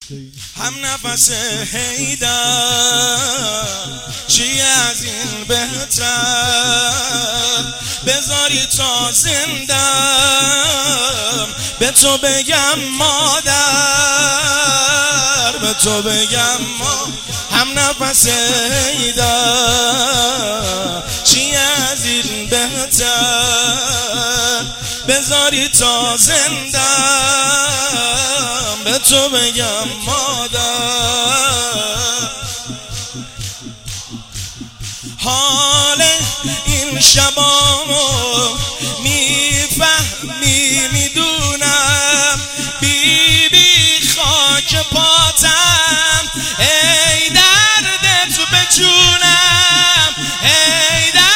هم نفس حیدر چی از این بهتر بذاری تا زندم به تو بگم مادر به تو بگم هم نفس حیدر چی از این بهتر بذاری تا زندم به تو بگم مادر حال این شبامو میفهمی میدونم بی خاک پاتم ای درد تو به جونم ای درد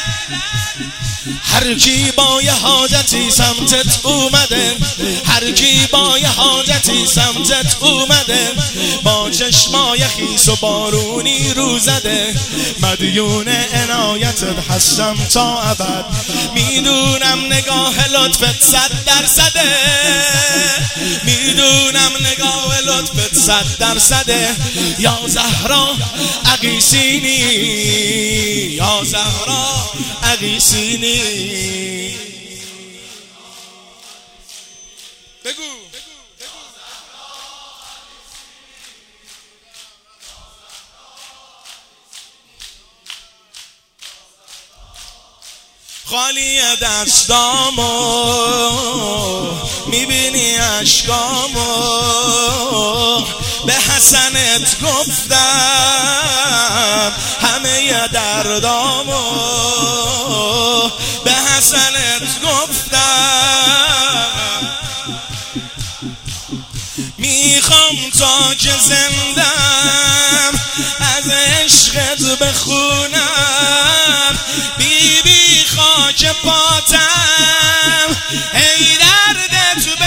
هر کی با یه حاجتی سمتت اومده هر کی با یه حاجتی سمتت اومده با چشمای خیس و بارونی رو زده مدیون عنایتت هستم تا ابد میدونم نگاه لطفت 100% میدونم نگاه لطفت 100% یا زهرا اقیسینی یا زهرا اقیسینی بگو خالی دستامو میبینی اشکامو به حسنت گفتم همه دردامو به حسنت گفتم میخوام تا که زندم از عشقت بخونم بی خاک پاتم ای درد تو به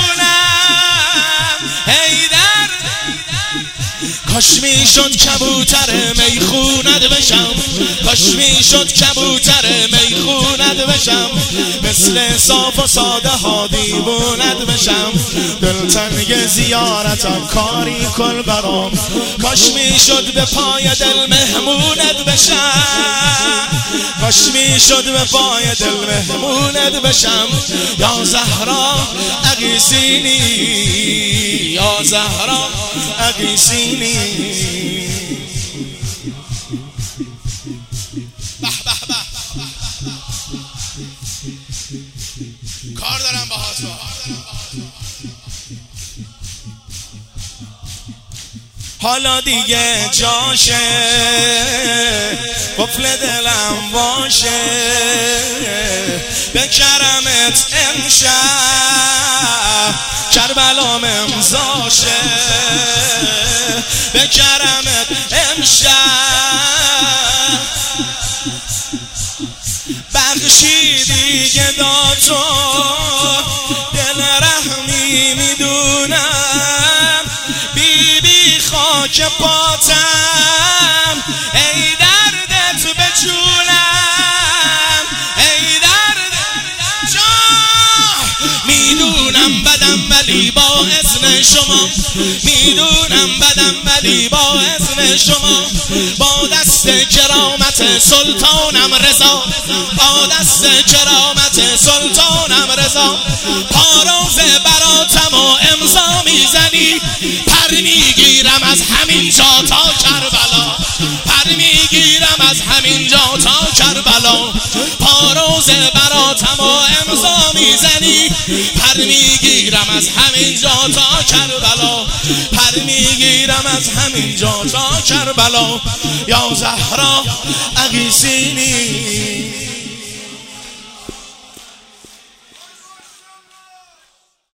جونم ای درد کاش میشد کبوتر میخونت بشم کاش میشد کبوتر میخونت بشم مثل صاف و ساده ها دیوونت بشم دلتنگ زیارتم کاری کن برام کاش میشد به پای دل مهمونت بشم کاش میشد به پای دل مهمونت بشم یا زهرا اقیسینی یا زهرا اقیسینی کار دارم باهات حالا دیگه جاشه قفل دلم باشه به کرمت امشب کربلام امضاشه به کرمت امشب بخشیدی گداتو دل رحمی میدونم بی خاک پاتم ای درد تو به جونم ای درد میدونم بدم ولی با اذن شما میدونم بدم ولی با اذن شما با دست کرامت سلطانم رضا با دست کرامت سلطانم رضا پاروز براتم و امضا میزنی پر میگیرم از همین جا تا کربلا پر میگیرم از همین جا تا کربلا پاروز براتم و امضا میزنی پر میگیرم از همین جا تا کربلا پر میگیرم از همین جا تا کربلا یا زهرا اقیسینی